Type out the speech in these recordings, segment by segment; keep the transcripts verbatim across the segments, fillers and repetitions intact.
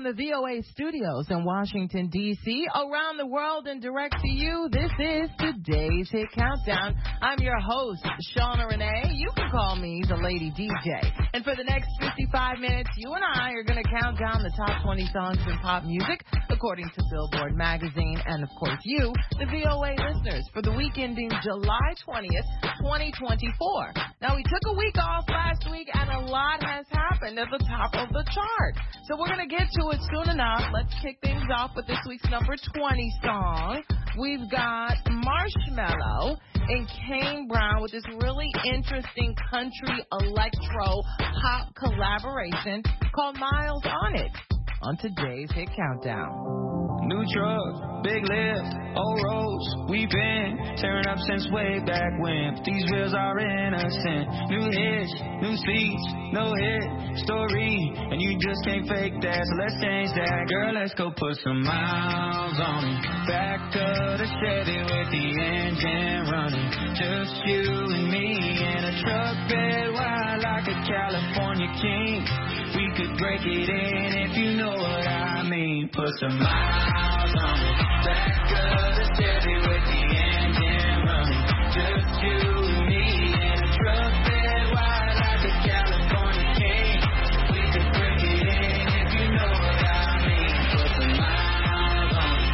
the V O A studios in Washington, D C, around the world and direct to you, this is today's Hit Countdown. I'm your host, Shauna Renee. You can call me the Lady D J. And for the next fifty-five minutes, you and I are going to count down the top twenty songs in pop music, according to Billboard magazine, and of course you, the V O A listeners, for the week ending July twentieth, twenty twenty-four. Now, we took a week off last week, and a lot has happened at the top of the chart. So we're going to get to it soon enough. Let's kick things off with this week's number twenty song. We've got Marshmello and Kane Brown with this really interesting country electro pop collaboration called Miles on It on today's Hit Countdown. New truck, big lift, old roads, we've been tearing up since way back when. But these wheels are innocent. New hits, new seats, no hit story, and you just can't fake that. So let's change that, girl. Let's go put some miles on it. Back of the Chevy with the engine running. Just you and me in a truck bed wide like a California king. We could break it in if you know what I mean. Put some miles on it. Back of the Chevy with the engine running. Just you and me in a truck bed wide like a California king. We could break it in if you know what I mean. Put some miles on it.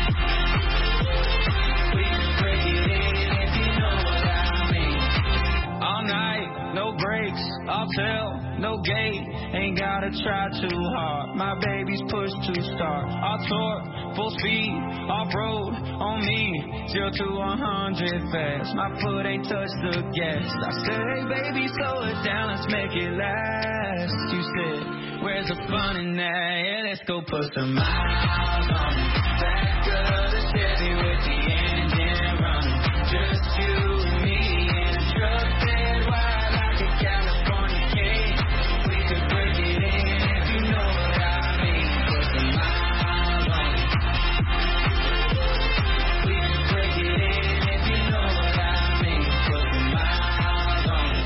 We could break it in if you know what I mean. All night, no breaks, I'll tell, no gate. Ain't gotta try too hard. My baby's pushed to start. I'll torque, full speed, off-road, on me. Zero to one hundred fast. My foot ain't touched the gas. I said, hey, baby, slow it down. Let's make it last. You said, where's the fun in that? Yeah, let's go put some miles on it. Back of the Chevy with the engine running. Just you and me in a truck bed wide like a California king. We could break it in if you know what I mean. Put some miles on it. We could break it in if you know what I mean. Put some miles on it.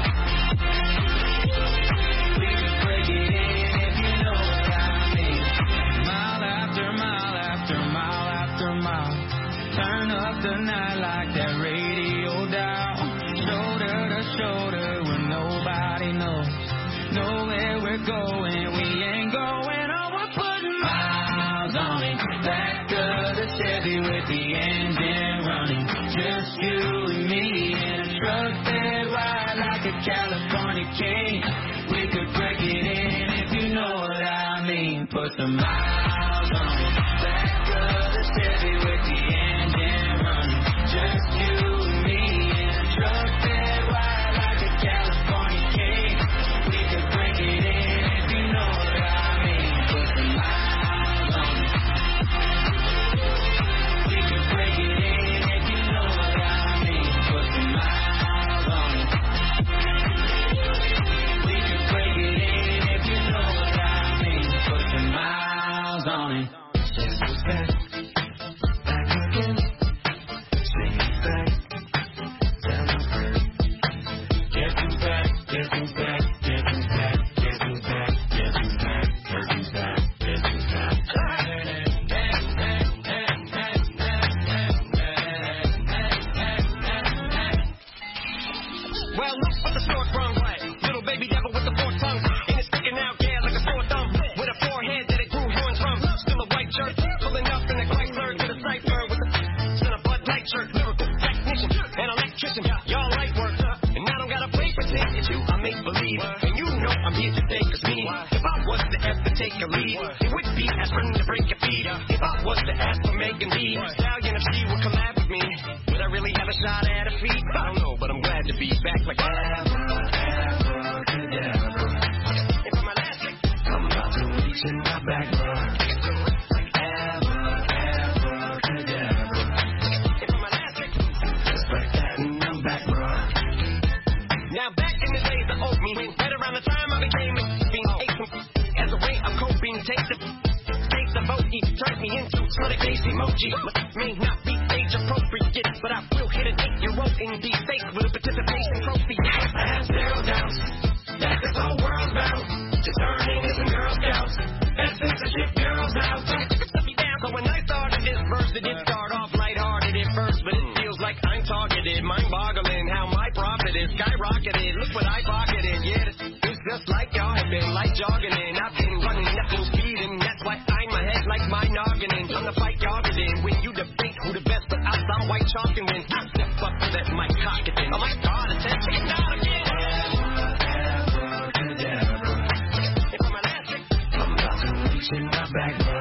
We could break it in if you know what I mean. Mile after mile after mile after mile. Turn up the night like that radio dial. Shoulder to shoulder when nobody knows. Know where we're going, we ain't going on. We're putting miles on it. Back of the Chevy with the engine running. Just you and me in a truck bed wide like a California king. We could break it in if you know what I mean. Put some miles on it. Back of the Chevy with the engine running. Just you and me in a truck bed wide like a California king. We could break it in if you know what I mean. Put some miles on it. We could break it in if you know what I mean. Put some miles on it. We could break it in if you know what I mean. Put some miles on it. Just what's back, back again. Swing it back, down the curve. Guess who's back? Guess who's back? Guess who's back? Guess who's back? Guess who's back? Guess who's back? Guess who's back? Well, look what the short run like. Little baby devil with the four tongues. And it's sticking out, yeah, like a sore thumb. With a forehead that it grew horns from. Still a white shirt. Pulling up in a Chrysler to the cipher with a in a Bud Light shirt. Lyrical technician and electrician. Y'all light work. And I don't gotta play pretend. It's you I make believe. And you know I'm here today cause me. If I was to ask to take a lead, it would be aspirin to break your feet. If I was to ask for Megan B, Stallion if she would collab with me, would I really have a shot at her feet? I don't know, but I'm glad to be back like abracadabra. If I'm elastic, I'm about to reach in my back, bro. Abracadabra. If I'm elastic, just like that and I'm back, bro. Now back in the days of old me, right around the time I became a fiend, as a way of coping, take the take the vote, turned me into sonic face emoji. May not be age appropriate, but I will hit an eight-year-old in these states with a participation trophy. I have zero doubts that this whole world's bound to turning as a Girl Scout. And censorship bureau it did start off lighthearted at first, but it feels like I'm targeted. Mind-boggling how my profit is skyrocketed. Look what I pocketed. Yeah, it's just like y'all have been like jogging in. I've been running, nothing speeding. That's why I'm ahead like my noggin. I'm the fight y'all get in. When you debate who the best, but I saw white chalk and win. I step up to that mic cock it in. Oh my God, it's that take out again. If I'm elastic, I'm about to reach in my back, bro.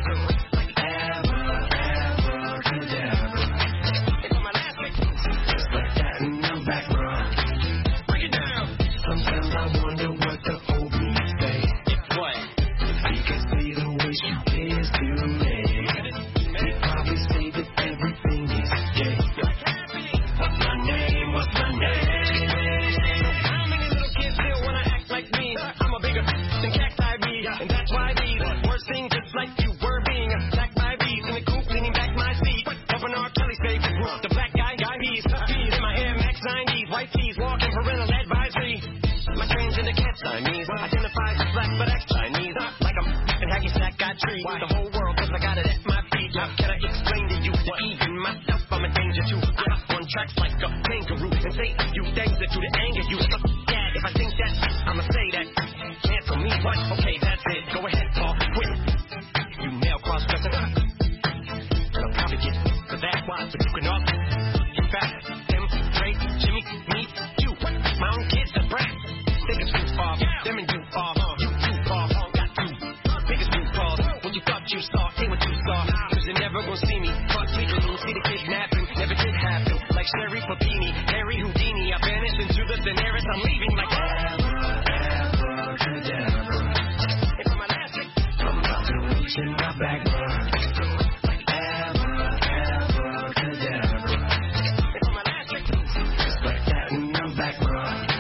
The whole world, cause I got it at my feet. How can I explain to you that even myself I'm a danger to? I hop on tracks like a kangaroo and say a few things that do to anger you. So, yeah, if I think that, I'ma say that. Cancel me, what? Okay, that's it. Go ahead, Paul, quit. You nail cross-dressing. I'll probably get for that one, but you can all get fat. Him, Drake, Jimmy, me, you. My own kids are brats. Think it's too far. Them and you are. You too far. Got you. Think it's too far. What you thought you saw ain't what you saw. Cause you're never gonna see me. Fuck me, you see the kidnapping. Never did happen. Like Sherry Papini, Harry Houdini. I vanished into the Daenerys. I'm leaving like abracadabra. If I'm elastic, I'm about to reach in my back, bro. Like abracadabra. If I'm elastic, just like that and I'm back, bro.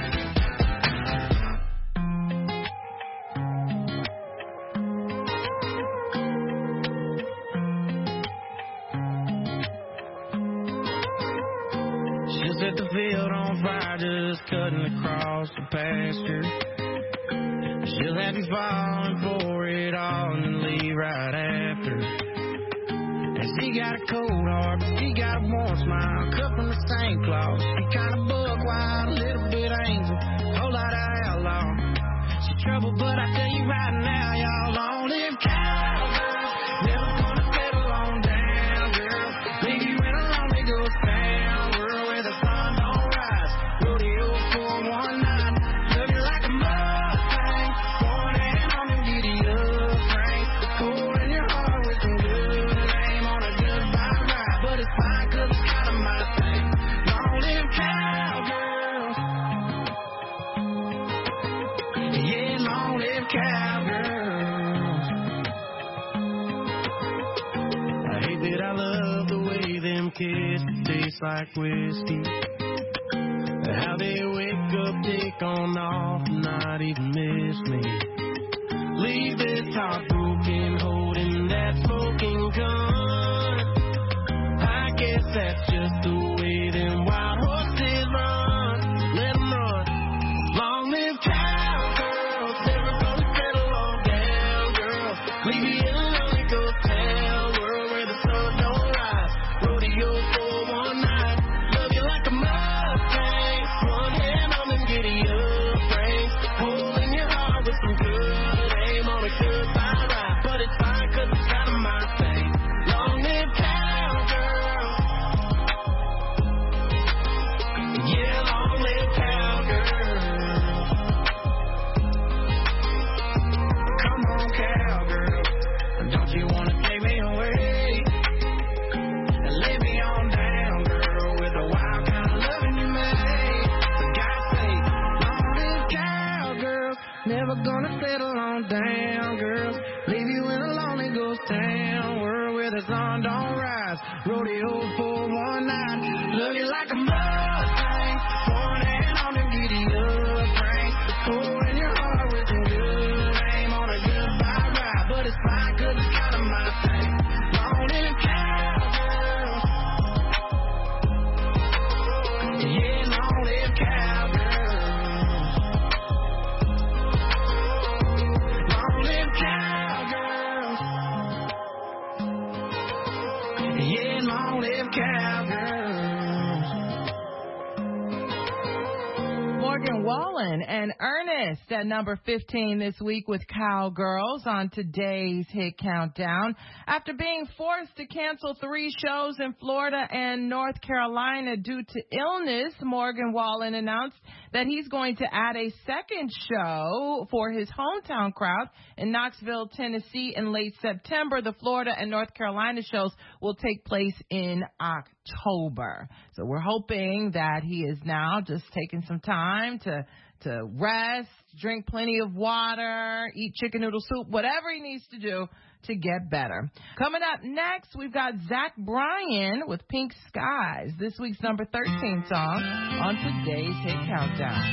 Set the field on fire, just cutting across the pasture. She'll have you falling for it all and then leave right after. And she got a cold heart, but she got a warm smile, cut from the same cloth. She kind of bug wild, a little bit angel, whole lot of outlaw. She's trouble, but I tell you right now, y'all long live cowgirls. Never gonna settle on down, girl. Leave you in a lonely ghost town, world where the sun don't rise. Rodeo four one nine, love you like a Mustang. One hand on them giddy up train, cold in your heart with some good aim on a goodbye ride. But it's fine 'cause it's kind of my thing. Long live cowgirls. Yeah, long live cowgirls. I hate that I love the way them kids taste like whiskey. How they wake up, take on off, not even miss me. Leave this heart broken, holding that smoking gun. I guess that's just the way them wild horses run. Let them run. Long live cowgirls, never gonna settle on down, girl. Leave you in a lonely ghost town, world where the sun don't rise. Rodeo four one nine, love you like a Mustang. One hand on them giddy up reins, holding your heart with some good aim on a goodbye ride. But it's fine 'cause it's kind of my thing. Long live cowgirls. Yeah, long live cowgirls. Come on, cowgirl, don't you wanna take me away and lay me on down, girl, with a wild kind of loving you made. For God's sake, long live cowgirls, never gonna settle on down, girls. Leave you in a lonely ghost town, world where the sun don't rise. Rodeo four one nine, love you like a Mustang. One hand on them giddy up reins, cold in your heart with some good aim on a goodbye ride. But it's fine 'cause it's kind of my thing. Long live cowgirls. Yeah, long live cowgirls. Long live cowgirls. Morgan Wallen and Ernest at number fifteen this week with Cowgirls on today's Hit Countdown. After being forced to cancel three shows in Florida and North Carolina due to illness, Morgan Wallen announced that he's going to add a second show for his hometown crowd in Knoxville, Tennessee in late September. The Florida and North Carolina shows will take place in October. So we're hoping that he is now just taking some time to to rest, drink plenty of water, eat chicken noodle soup, whatever he needs to do to get better. Coming up next, we've got Zach Bryan with Pink Skies, this week's number thirteen song on today's Hit Countdown.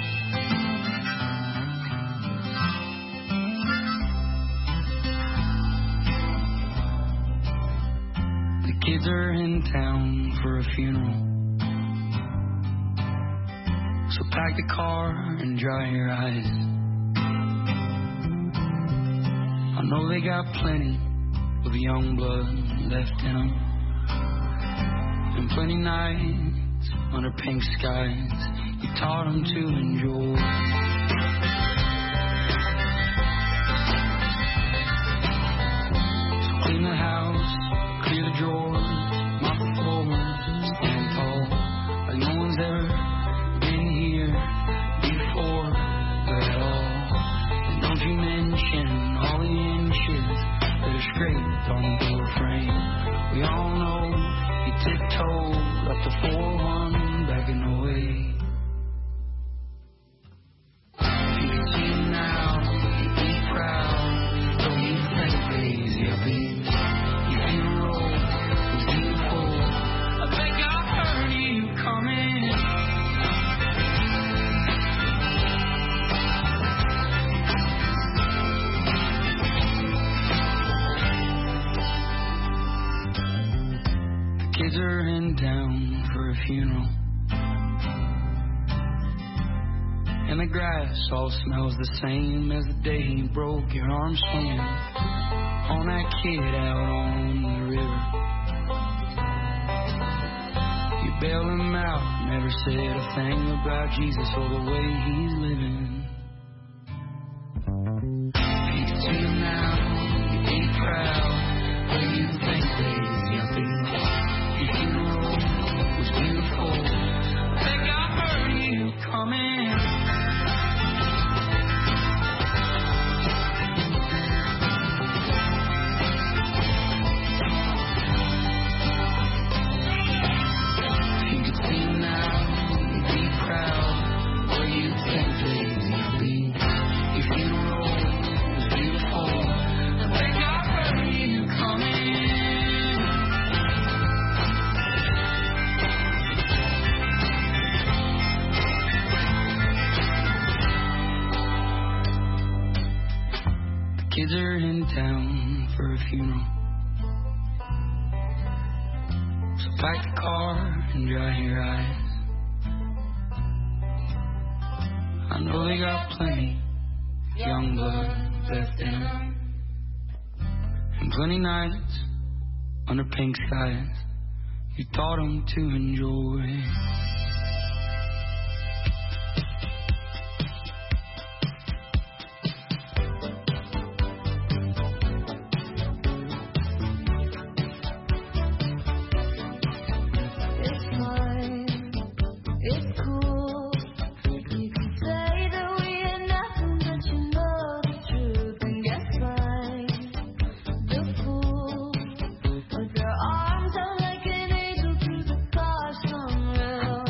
The kids are in town for a funeral, so pack the car and dry your eyes. I know they got plenty of young blood left in them, and plenty nights under pink skies you taught them to enjoy. So clean the house, clear the drawers, mop the floors, stand tall like no one's ever been here before at all. And don't you mention all the inches that are scraped on the door frame. We all know you tiptoed up the four one back in the way. If you could see it now, you'd be proud. Don't you think crazy I'll be? Your funeral was beautiful. I think I heard you coming. Kids are in town for a funeral, and the grass all smells the same as the day you broke your arm swinging on that kid out on the river. You bailed him out, never said a thing about Jesus or the way he's living. If you could see him now, you'd be proud. What do you think crazy I'll be? Your funeral was beautiful. I think I heard you coming. If you could see him now, you'd be proud. What do you think crazy I'll be? Your funeral was beautiful. I think I heard you coming. Kids are in town for a funeral, so pack the car and dry your eyes. I know they got plenty young blood left in them, and plenty nights under pink skies you taught them to enjoy. Arms are like an angel through the caution rail.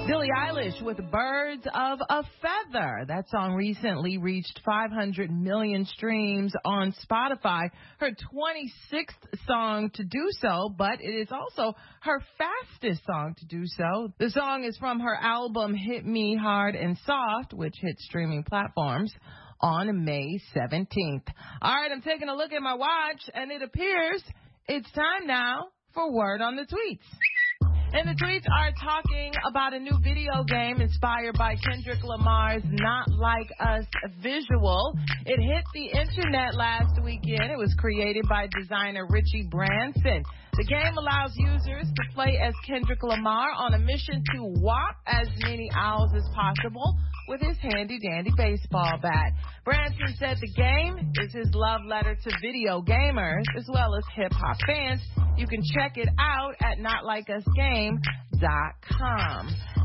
Billie Eilish with Birds of a Feather. That song recently reached five hundred million streams on Spotify. Her twenty-sixth song to do so, but it is also her fastest song to do so. The song is from her album Hit Me Hard and Soft, which hit streaming platforms on May seventeenth. All right, I'm taking a look at my watch, and it appears it's time now for Word on the Tweets. And the tweets are talking about a new video game inspired by Kendrick Lamar's Not Like Us visual. It hit the internet last weekend. It was created by designer Richie Branson. The game allows users to play as Kendrick Lamar on a mission to whop as many owls as possible with his handy-dandy baseball bat. Branson said the game is his love letter to video gamers as well as hip-hop fans. You can check it out at not like us game dot com.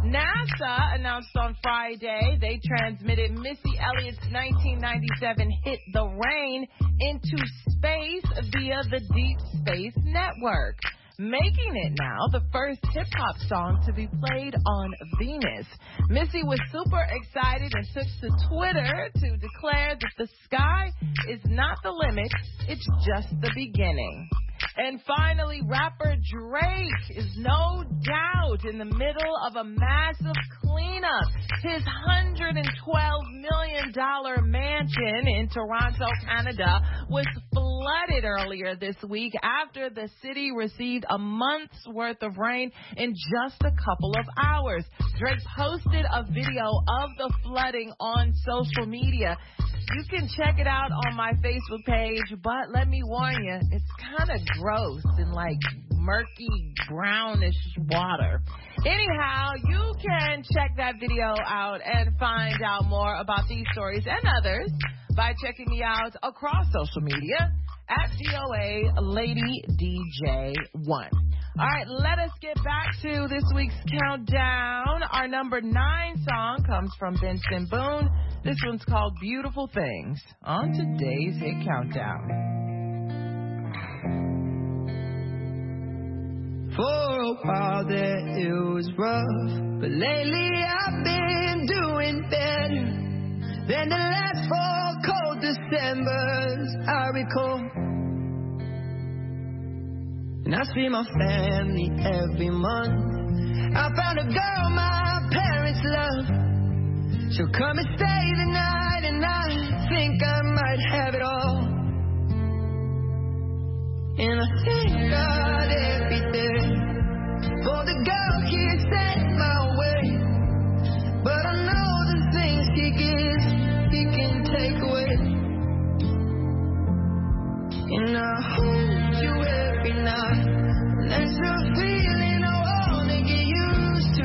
NASA announced on Friday they transmitted Missy Elliott's nineteen ninety-seven hit The Rain into space via the Deep Space Network, making it now the first hip-hop song to be played on Venus. Missy was super excited and took to Twitter to declare that the sky is not the limit, it's just the beginning. And finally, rapper Drake is no doubt in the middle of a massive cleanup. His one hundred twelve million dollars mansion in Toronto, Canada, was flooded earlier this week after the city received a month's worth of rain in just a couple of hours. Drake posted a video of the flooding on social media. You can check it out on my Facebook page, but let me warn you, it's kind of gross and like murky, brownish water. Anyhow, you can check that video out and find out more about these stories and others by checking me out across social media at V O A Lady D J one. All right, let us get back to this week's countdown. Our number nine song comes from Benson Boone. This one's called Beautiful Things on today's Hit Countdown. For a while there it was rough, but lately I've been doing better than the last four cold Decembers I recall. And I see my family every month. I found a girl my parents love. She'll come and stay the night, and I think I might have it all. And I thank God every day for the girl He sent my way. But I know the things He gives, He can take away. And I hold you every night. That's a feeling I wanna get used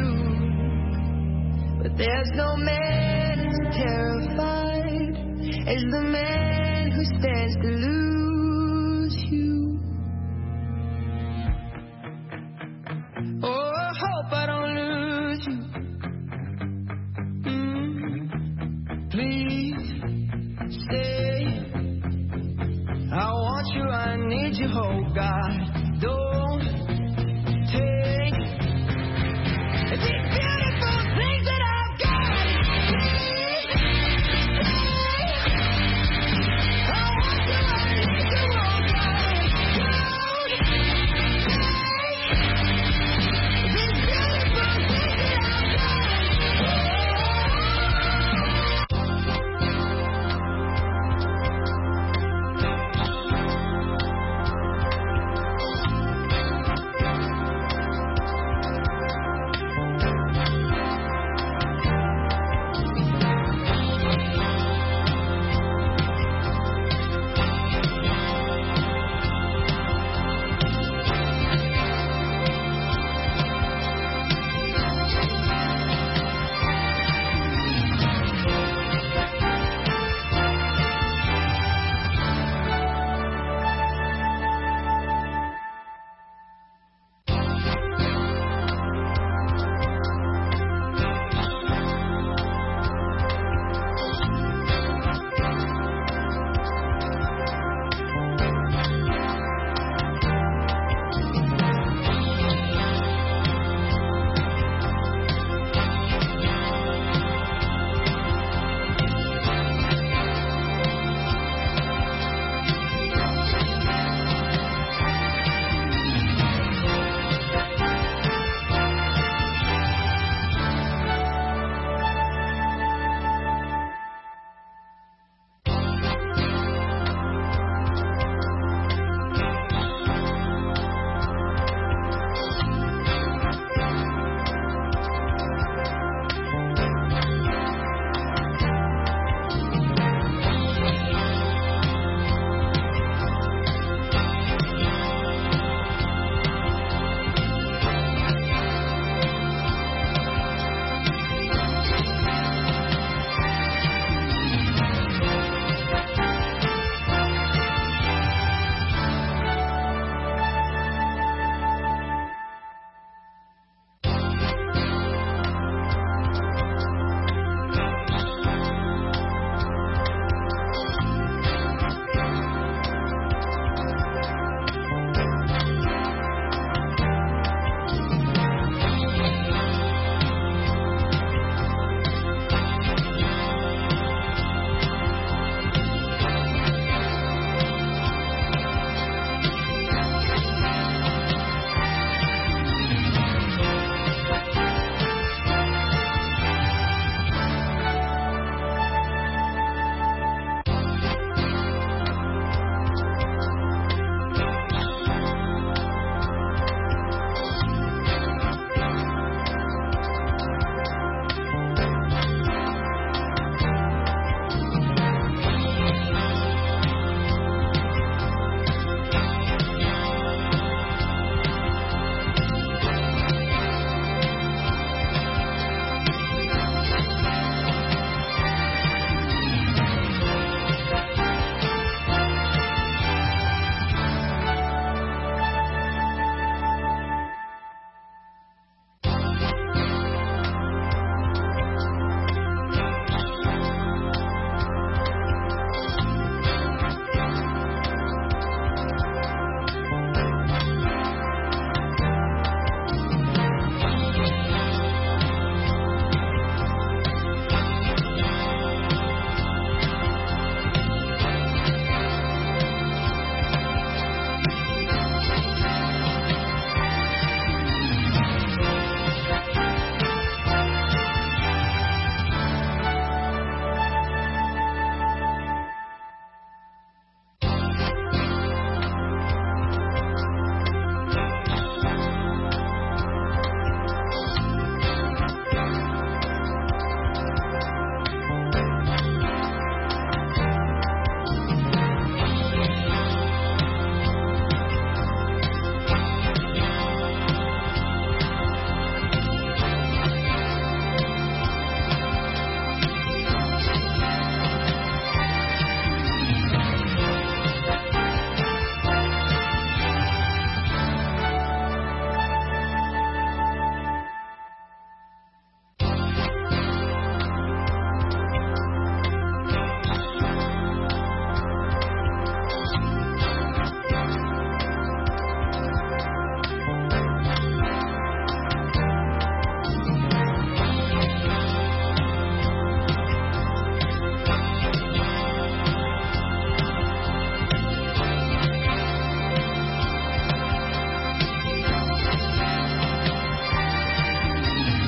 to. But there's no man as terrified as the man